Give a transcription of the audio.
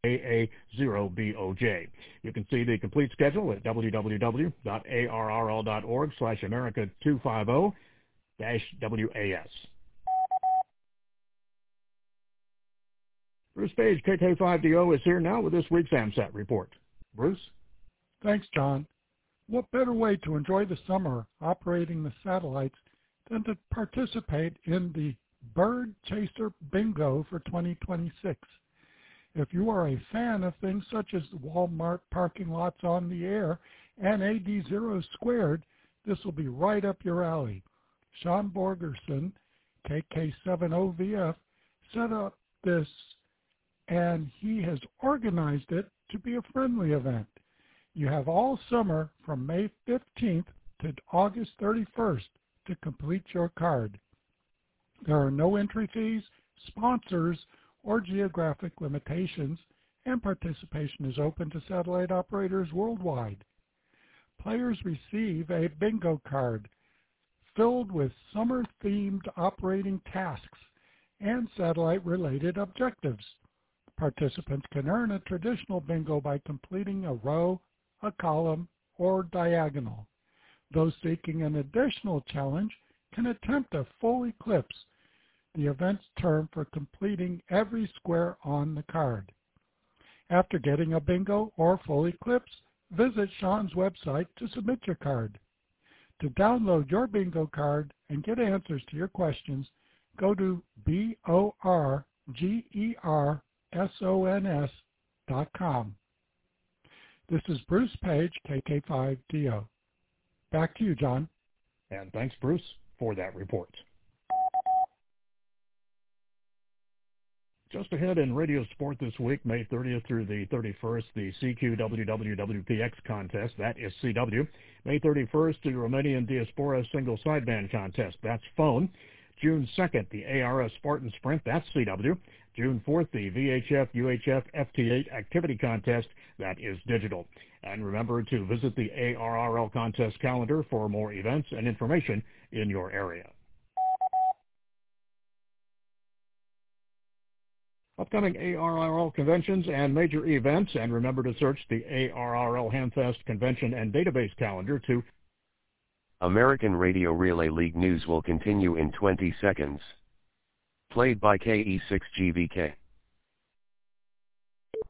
AA0BOJ. You can see the complete schedule at www.arrl.org/America250-WAS. Bruce Page, KK5DO, is here now with this week's AMSAT report. Bruce? Thanks, John. What better way to enjoy the summer operating the satellites than to participate in the Bird Chaser Bingo for 2026? If you are a fan of things such as Walmart parking lots on the air and AD0 squared, this will be right up your alley. Sean Borgerson, KK7OVF, set up this, and he has organized it to be a friendly event. You have all summer from May 15th to August 31st to complete your card. There are no entry fees, sponsors, or geographic limitations, and participation is open to satellite operators worldwide. Players receive a bingo card filled with summer-themed operating tasks and satellite-related objectives. Participants can earn a traditional bingo by completing a row, a column, or diagonal. Those seeking an additional challenge can attempt a full eclipse, the event's term for completing every square on the card. After getting a bingo or full eclipse, visit Sean's website to submit your card. To download your bingo card and get answers to your questions, go to BORGERSONS.com. This is Bruce Page, KK5DO. Back to you, John. And thanks, Bruce, for that report. Just ahead in radio sport this week, May 30th through the 31st, the CQWWWPX contest, that is CW. May 31st, the Romanian Diaspora Single Sideband contest, that's phone. June 2nd, the ARS Spartan Sprint, that's CW. June 4th, the VHF UHF FT8 Activity Contest, that is digital. And remember to visit the ARRL contest calendar for more events and information in your area. Upcoming ARRL conventions and major events, and remember to search the ARRL Hamfest Convention and Database calendar to American Radio Relay League news will continue in 20 seconds. Played by KE6GVK.